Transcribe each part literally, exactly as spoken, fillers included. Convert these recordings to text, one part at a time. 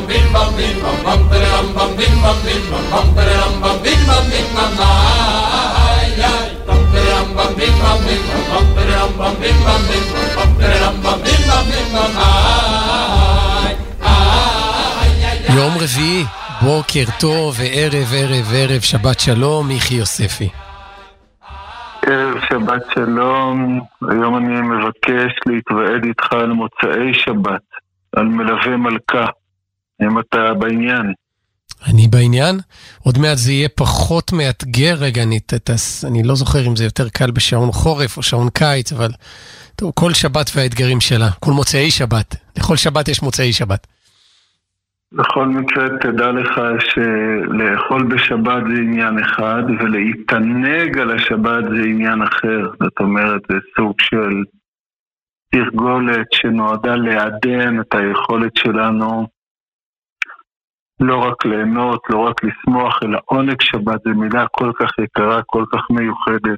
bam bim bam bim bam bam bam bam bim bam bim bam bam bam bim bam bim bam ay ay bam bam bim bam bim bam bam bim bam bim bam bam bim bam bim bam ay ay יום רביעי, בוקר טוב וערב ערב ערב שבת שלום, מיכי יוספי. ערב שבת שלום, היום אני מבקש להתוועד איתך על מוצאי שבת, על מלווה מלכה, אם אתה בעניין. אני בעניין? עוד מעט זה יהיה פחות מאתגר, רגע, אני, תס, אני לא זוכר אם זה יותר קל בשעון חורף או שעון קיץ, אבל טוב, כל שבת והאתגרים שלה, כל מוצאי שבת, לכל שבת יש מוצאי שבת. בכל מקרה תדע לך שלאכול בשבת זה עניין אחד ולהתענג על השבת זה עניין אחר. זאת אומרת, זה סוג של תרגולת שנועדה לעדן את היכולת שלנו לא רק ליהנות, לא רק לשמוח, אלא עונג שבת. זה מילה כל כך יקרה, כל כך מיוחדת.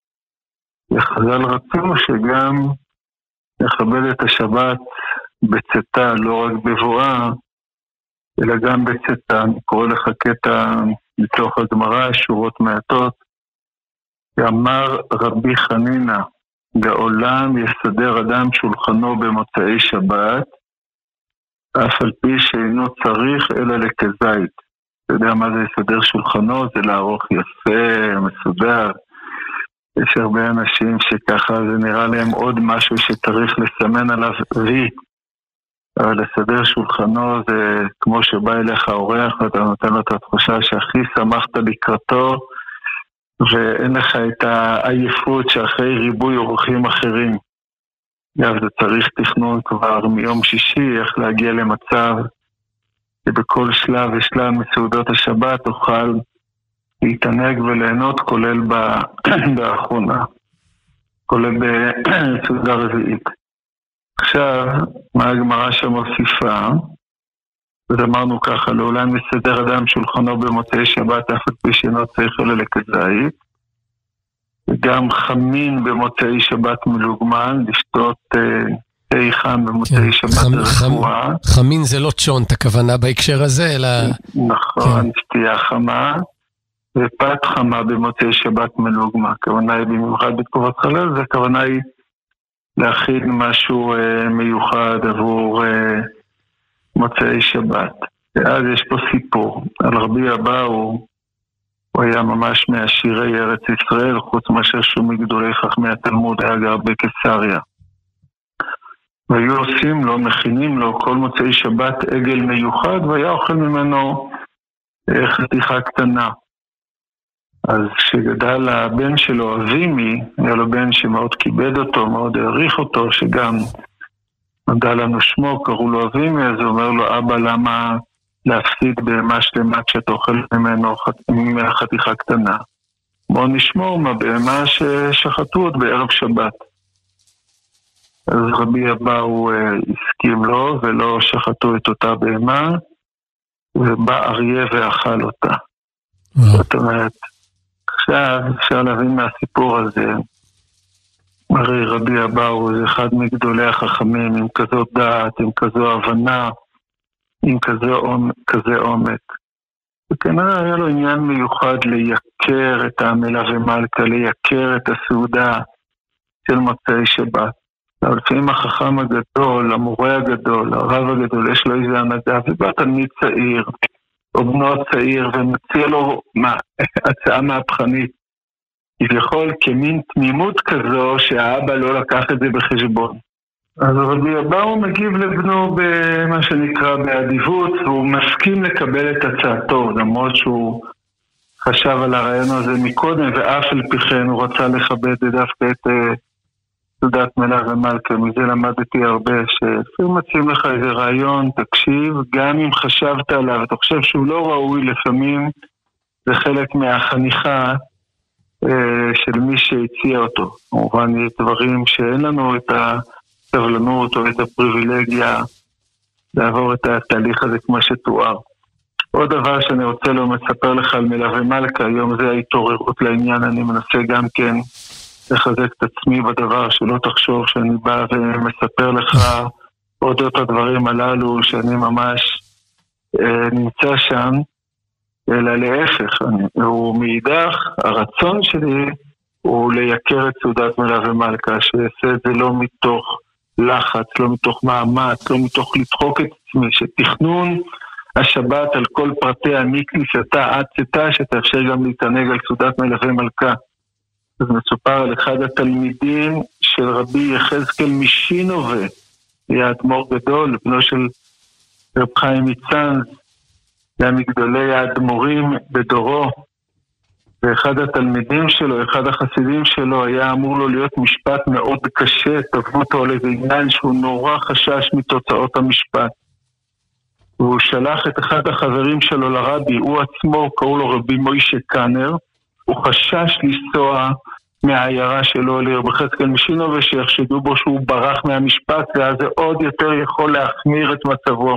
וחז"ל רצו שגם נכבד את השבת בצאתה, לא רק בבואה, אלא גם בצאתה. אני קורא לך קטע מתוך הגמרא, שורות מעטות. אמר רבי חנינה, לעולם יסדר אדם שולחנו במוצאי שבת, אף על פי שאינו צריך אלא לכזית. אתה יודע מה זה יסדר שולחנו? זה לערוך יפה, מסודר. יש הרבה אנשים שככה זה נראה להם עוד משהו שצריך לסמן עליו וי. אבל לסדר שולחנו זה כמו שבא אליך האורח ואתה נותן לו את התחושה שהכי שמחת לקראתו ואין לך את העייפות שאחרי ריבוי אורחים אחרים. אז זה צריך תכנון כבר מיום שישי, איך להגיע למצב שבכל שלב ושלב מסעודות השבת תוכל להתענג וליהנות, כולל באחרונה, כולל בסעודה רביעית. עכשיו, מה הגמרא שמוסיפה? אז אמרנו ככה, לעולם יסדר אדם שולחנו במוצאי שבת, אף על פי שאינו צריך אלא לכזית. וגם חמין במוצאי שבת מלוגמן, לשתות תה חם במוצאי שבת רפואה. חמין זה לא צ'ונט, הכוונה בהקשר הזה, אלא... נכון, שתייה חמה. ופת חמה במוצאי שבת מלוגמה. הכוונה היא במיוחד בתקופת חלל, זה הכוונה היא להכין משהו אה, מיוחד עבור אה, מוצאי שבת. ואז יש פה סיפור. על רבי אבאו, הוא היה ממש מהשירי ארץ ישראל, חוץ מאשר שהוא מגדולי חכמי התלמוד, היה גר בקיסריה. והיו עושים לו, מכינים לו כל מוצאי שבת עגל מיוחד, והיה אוכל ממנו אה, חתיכה קטנה. אז כשגדל הבן שלו, אבימי, היה לו בן שמאוד כיבד אותו, מאוד העריך אותו, שגם נדע לנו שמו, קראו לו אבימי, אז הוא אומר לו, אבא, למה להפסיד בהמה שלמה כשאתה אוכל ממנו חתיכה קטנה? בואו נשמור מה בהמה ששחטו עוד בערב שבת. אז רבי אבאו הסכים לו, ולא שחטו את אותה בהמה, ובא אריה ואכל אותה. זאת אומרת, עכשיו אפשר להבין מהסיפור הזה, הרי רבי אבאו זה אחד מגדולי החכמים, עם כזאת דעת, עם כזו הבנה, עם כזה, כזה עומק. וכנראה היה לו עניין מיוחד לייקר את המלווה מלכה, לייקר את הסעודה של מוצאי שבת. אבל לפעמים החכם הגדול, המורה הגדול, הרב הגדול, יש לו איזה הנהגה, ובא תלמיד צעיר, או בנו הצעיר, ומציע לו מה, הצעה מהפכנית. כביכול כמין תמימות כזו שהאבא לא לקח את זה בחשבון. אז רבי אבאו מגיב לבנו במה שנקרא באדיבות, והוא מסכים לקבל את הצעתו, למרות שהוא חשב על הרעיון הזה מקודם, ואף על פי כן הוא רצה לכבד דווקא את סעודת מלווה מלכה. מזה למדתי הרבה, שלפעמים מציעים לך איזה רעיון, תקשיב, גם אם חשבת עליו, אתה חושב שהוא לא ראוי, לפעמים זה חלק מהחניכה של מי שהציע אותו. כמובן, יש דברים שאין לנו את הסבלנות או את הפריבילגיה לעבור את התהליך הזה כמו שתואר. עוד דבר שאני רוצה לו מספר לך על מלווה מלכה, היום זה ההתעוררות לעניין, אני מנסה גם כן לחזק את עצמי בדבר, שלא תחשוב שאני בא ומספר לך אודות הדברים הללו, שאני ממש נמצא שם, אלא להפך, הוא מאידך, הרצון שלי הוא לייקר את סעודת מלווה מלכה, שיעשה את זה לא מתוך לחץ, לא מתוך מאמץ, לא מתוך לדחוק את עצמי, שתכנון השבת על כל פרטיה מכניסתה עד צאתה, שתאפשר גם להתענג על סעודת מלווה מלכה. אז מסופר על אחד התלמידים של רבי יחזקאל משינובה, היה אדמו"ר גדול, בנו של רב חיים מצאנז, היה מגדולי האדמו"רים בדורו, ואחד התלמידים שלו, אחד החסידים שלו, היה אמור לו להיות משפט מאוד קשה, תבוא אותו לעניין שהוא נורא חשש מתוצאות המשפט. והוא שלח את אחד החברים שלו לרבי, הוא עצמו, קראו לו רבי מוישה קאנר, הוא חשש לנסוע מהעיירה שלו לרבי יחזקאל משינובה, שיחשדו בו שהוא ברח מהמשפט, ואז זה עוד יותר יכול להחמיר את מצבו.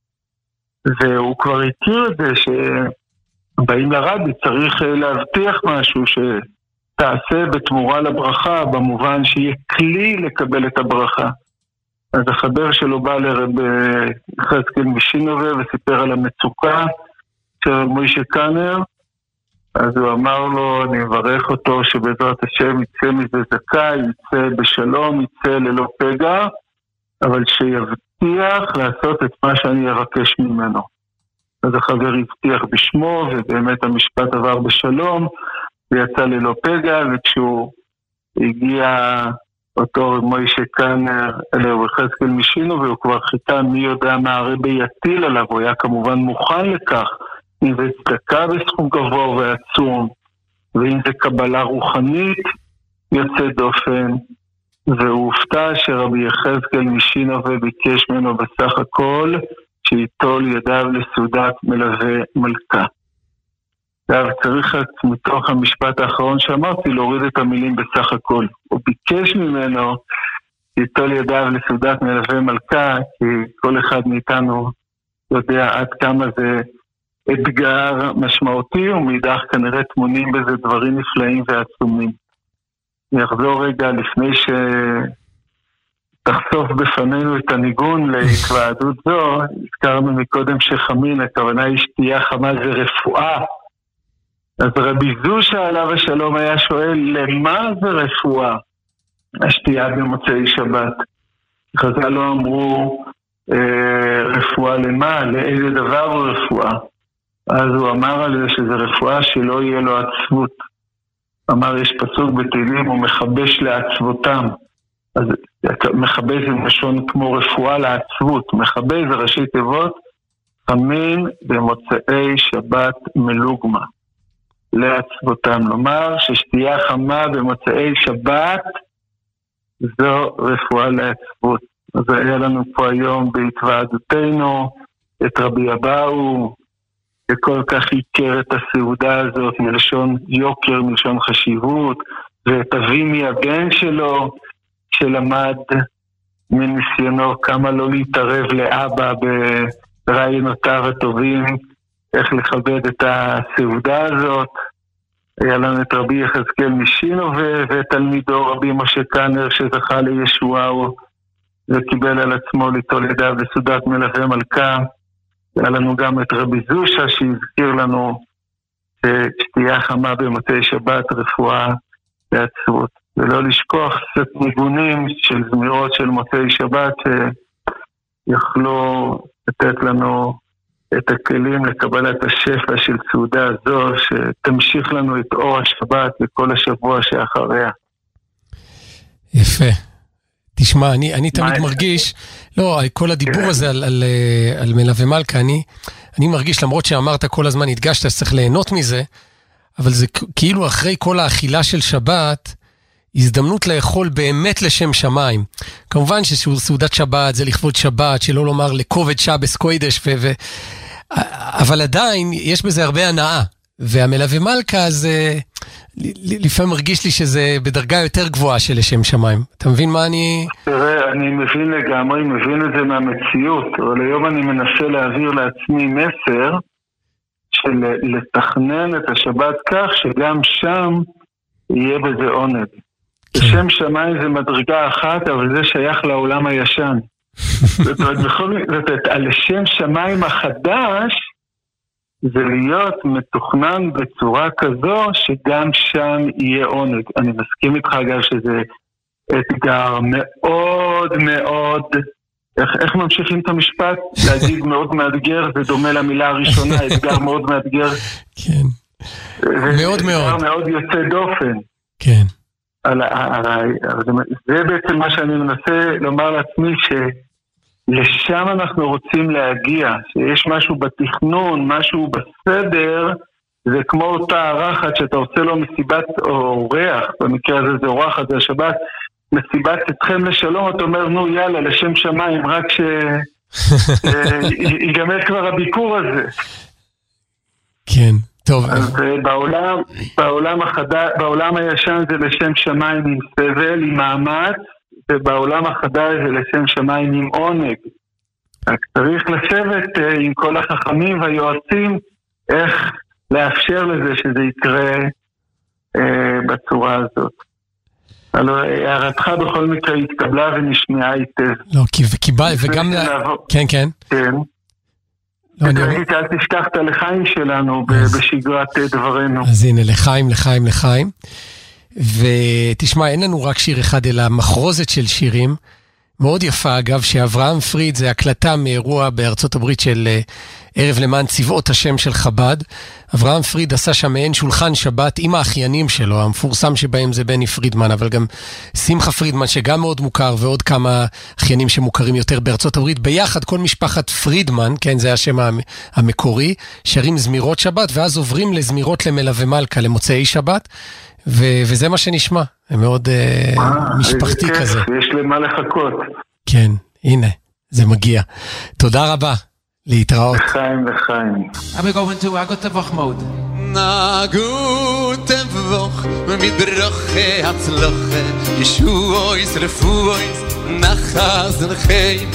והוא כבר הכיר את זה שבאים לרבי, צריך להבטיח משהו שתעשה בתמורה לברכה, במובן שיהיה כלי לקבל את הברכה. אז החבר שלו בא לרבי יחזקאל משינובה וסיפר על המצוקה של מוישה קאנר, אז הוא אמר לו, אני מברך אותו שבעזרת השם יצא מזה זכאי, יצא בשלום, יצא ללא פגע, אבל שיבטיח לעשות את מה שאני אבקש ממנו. אז החבר הבטיח בשמו, ובאמת המשפט עבר בשלום, ויצא ללא פגע, וכשהוא הגיע אותו מוישה קאנר אל רבי יחזקאל משינובה, והוא כבר חיכה מי יודע מה הרבי יטיל עליו, הוא היה כמובן מוכן לכך, אם זה צדקה בסכום גבוה ועצום, ואם זה קבלה רוחנית יוצא דופן, והוא הופתע שרבי יחזקאל משינובה ביקש ממנו בסך הכל שיטול ידיו לסעודת מלווה מלכה. עכשיו צריך מתוך המשפט האחרון שאמרתי להוריד את המילים בסך הכל. הוא ביקש ממנו שיטול ידיו לסעודת מלווה מלכה, כי כל אחד מאיתנו יודע עד כמה זה אתגר משמעותי, ומאידך כנראה תמונים בזה דברים נפלאים ועצומים. אני אחזור רגע לפני שתחשוף בפנינו את הניגון להתוועדות זו. הזכרנו מקודם שחמין, הכוונה היא שתייה חמה זה רפואה. אז רבי זושה עליו השלום היה שואל, למה זה רפואה? השתייה במוצאי שבת. חז"ל לא אמרו אה, רפואה למה, לאיזה דבר הוא רפואה. אז הוא אמר על זה שזה רפואה שלא יהיה לו עצבות. אמר, יש פסוק בתהילים, הוא מחבש לעצבותם. אז מחבש זה משון כמו רפואה לעצבות. מחבש זה ראשי תיבות, חמין במוצאי שבת מלוגמה. לעצבותם. לומר ששתייה חמה במוצאי שבת, זו רפואה לעצבות. אז היה לנו פה היום בהתוועדותנו את רבי אבאו, שכל כך עיקר את הסעודה הזאת מלשון יוקר, מלשון חשיבות, ואת אבימי הבן שלו, שלמד מניסיונו כמה לא להתערב לאבא ברעיונותיו הטובים, איך לכבד את הסעודה הזאת. היה לנו את רבי יחזקאל משינובה ואת תלמידו רבי משה קאנר שזכה לישועהו וקיבל על עצמו ליטול ידיו לסעודת מלווה מלכה. היה לנו גם את רבי זושה שהזכיר לנו ששתייה חמה במוצאי שבת רפואה לעצבות. ולא לשכוח קצת ניגונים של זמירות של מוצאי שבת שיכלו לתת לנו את הכלים לקבלת השפע של סעודה הזו, שתמשיך לנו את אור השבת לכל השבוע שאחריה. יפה. תשמע, אני, אני תמיד מרגיש, לא, כל הדיבור הזה על, על, על מלווה מלכה, אני, אני מרגיש, למרות שאמרת כל הזמן, הדגשת שצריך ליהנות מזה, אבל זה כאילו אחרי כל האכילה של שבת, הזדמנות לאכול באמת לשם שמיים. כמובן שסעודת שבת זה לכבוד שבת, שלא לומר לכובד שבס קוידש, ו, ו, אבל עדיין יש בזה הרבה הנאה, והמלווה מלכה זה, לפעמים מרגיש לי שזה בדרגה יותר גבוהה של לשם שמיים. אתה מבין מה אני... תראה, אני מבין לגמרי, מבין את זה מהמציאות, אבל היום אני מנסה להעביר לעצמי מסר של לתכנן את השבת כך שגם שם יהיה בזה עונג. לשם שמיים זה מדרגה אחת, אבל זה שייך לעולם הישן. זאת אומרת, בכל זאת, על שם שמיים החדש, זה להיות מתוכנן בצורה כזו שגם שם יהיה עונג. אני מסכים איתך אגב שזה אתגר מאוד מאוד, איך, איך ממשיכים את המשפט? להגיד מאוד מאתגר, זה דומה למילה הראשונה, אתגר מאוד מאתגר. כן, מאוד מאוד. אתגר מאוד יוצא דופן. כן. על, על, על, זה בעצם מה שאני מנסה לומר לעצמי, שלשם אנחנו רוצים להגיע, שיש משהו בתכנון, משהו בסדר, זה כמו אותה ערכת שאתה עושה לו מסיבת אורח, במקרה הזה זה אורחת, זה השבת, מסיבת אתכם לשלום, אתה אומר, נו יאללה, לשם שמיים, רק שיגמר כבר הביקור הזה. כן, טוב. אז בעולם, בעולם החדש, בעולם הישן זה לשם שמיים עם סבל, עם מאמץ, ובעולם החדש זה לשם שמיים עם עונג. רק צריך לשבת עם כל החכמים והיועצים, איך לאפשר לזה שזה יקרה אה, בצורה הזאת. הלוא הערתך בכל מקרה התקבלה ונשמעה היטב. לא, קיבל, וגם... כן, כן. כן. תגיד, אל תשכח את הלחיים שלנו בשגרת דברנו. אז הנה, לחיים, לחיים, לחיים. ותשמע, אין לנו רק שיר אחד, אלא מחרוזת של שירים. מאוד יפה, אגב, שאברהם פריד, זה הקלטה מאירוע בארצות הברית של ערב למען צבאות השם של חב"ד. אברהם פריד עשה שם מעין שולחן שבת עם האחיינים שלו, המפורסם שבהם זה בני פרידמן, אבל גם שמחה פרידמן, שגם מאוד מוכר, ועוד כמה אחיינים שמוכרים יותר בארצות הברית. ביחד, כל משפחת פרידמן, כן, זה השם המקורי, שרים זמירות שבת, ואז עוברים לזמירות למלווה מלכה, למוצאי שבת, ו- וזה מה שנשמע. זה מאוד uh, משפחתי כזה. יש למה לחכות. כן, הנה, זה מגיע. תודה רבה. להתראות. לחיים, לחיים. I'm going to a good Woch mode. Na gute Woch, mit Broche Hatzloche, Yeshuois, Refuois, Nachaz und Chein,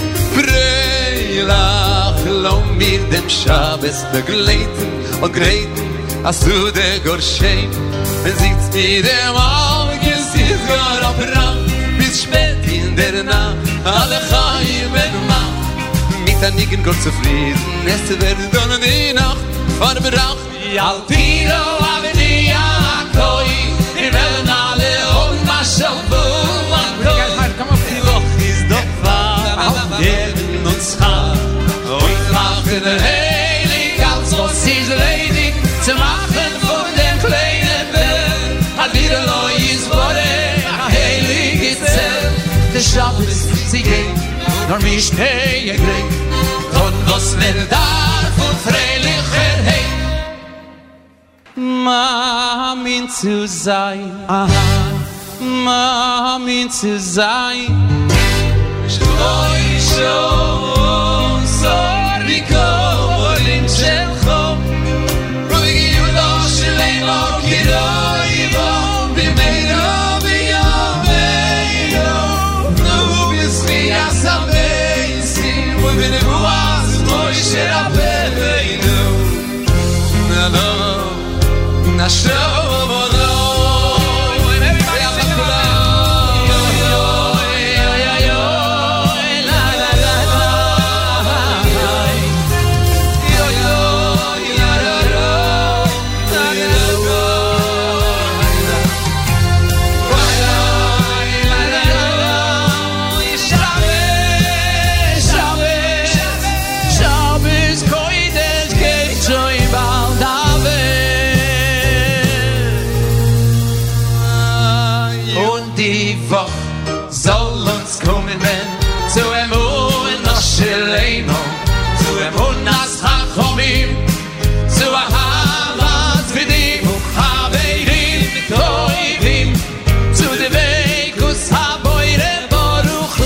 Freilach, lo mir dem Shabbos begleiten und greiten, asu de Gorshein, wenn sieht's mir dem Augen, sieht's gar auf Rang, bis spät in der Nacht, alle Chaim en Mach, mit der Nigen Gott zufrieden, es wird dann die Nacht verbracht. Altiro avenia koi, wir werden alle und mashalbu koi. Die Woche ist doch wahr, auf jeden uns Haar. Und machen heilig, als was ist ledig, zu machen von dem kleinen Welt. Hat wieder Loi ist Bore, a heilig ist Zell. Der Schabbos, sie geht, nur mich stehe gleich. Von was will darf und freilicher hey. Mamin zu sein, aha, Mamin zu sein. Shloi shom soriko olim shelcho, ruigi yudo shleimo kiroi bo b'meiro b'yameiro, nu b'yisri asameisi u'b'nevuas Moshe Rabbeinu. Na no. Na show of the and everybody sing along. Yo yo yo yo yo la la la la. Yo yo yo yo yo la la la. La la la. Shabbos, Shabbos, Shabbos koidesh geitzoy baldave. Die Woche soll uns kommen, wenn zu em Ohren noch Schleimo, zu em Unas Chachomim, zu Ahavat Vidim, Haverim Toivim, zu de Vekus Haboire Baruch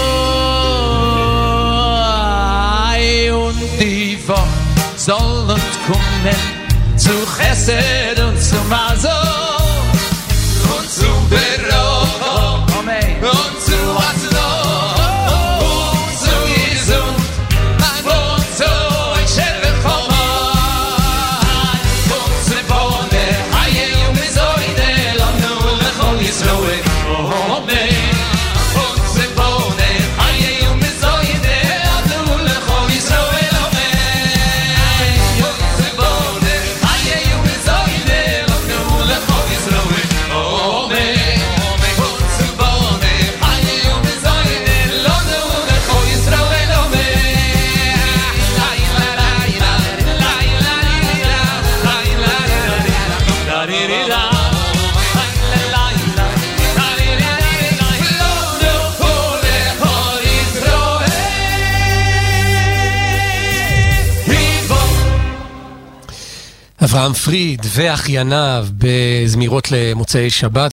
Hu. Und die Woche soll uns kommen, zu Chesed und zu Mazor, und zu Bero, und zu Aslo, und zu Yizun, und zu Eishel Chomai, und zu Bone, Hayel und Mizoide, Lanu lechol Yisroel, Amen. Und zu Bone, Hayel und Mizoide, אברהם פריד ואחייניו בזמירות למוצאי שבת,